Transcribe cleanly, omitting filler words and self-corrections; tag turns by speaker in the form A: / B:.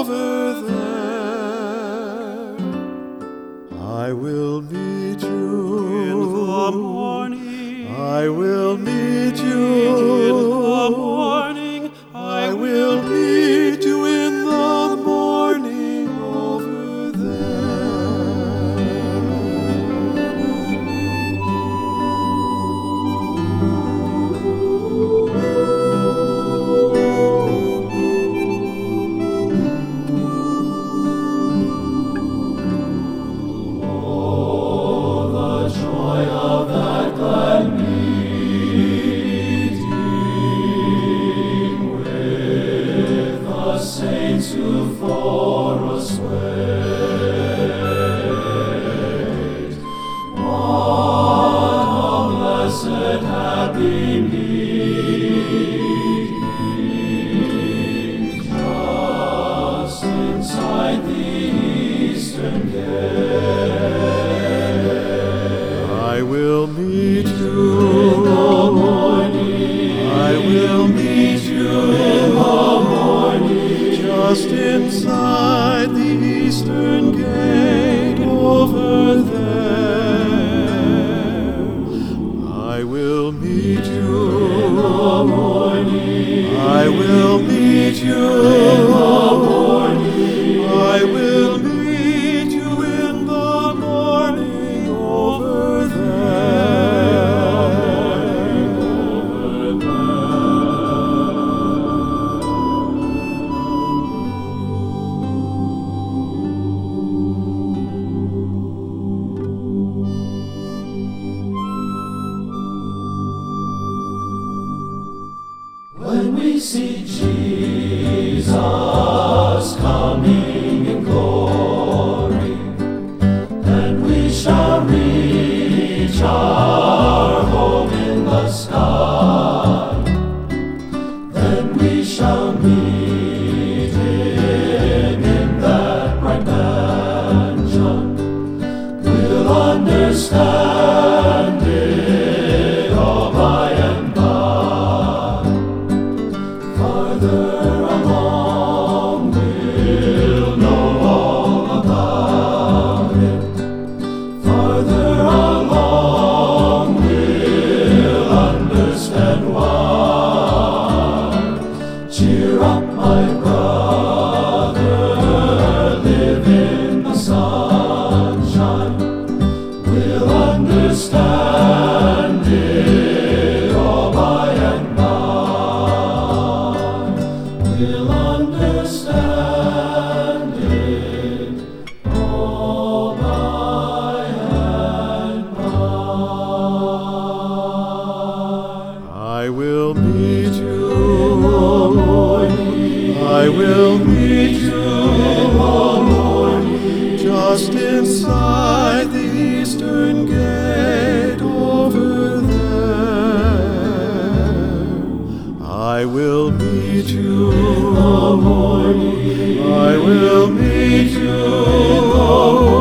A: over there. I will meet you
B: In the morning,
A: I will meet you
B: in the morning,
A: I will meet you in the morning over
C: Saints who for us wait. What a blessed happy meeting, just inside the eastern gate.
A: I will meet you
C: In the morning,
A: I will meet you
C: in the morning,
A: just inside the eastern gate over there. I will meet you
C: in the morning,
A: I will meet you
C: in the morning,
A: I will meet you in the morning over there.
C: When we see Jesus coming in glory, then we shall reach our home in the sky. Then we shall meet Him in that bright mansion. We'll understand it all by and by. Farther along, we'll know all about it. Farther along, we'll understand why. Cheer up, my brother, live in the sunshine. We'll understand it all by and by. We'll understand it all by and by.
A: I will meet you
C: In the morning,
A: I will meet you
C: in the morning,
A: just inside the eastern gate over there. I will meet you
C: in the morning,
A: I will meet you
C: in the morning.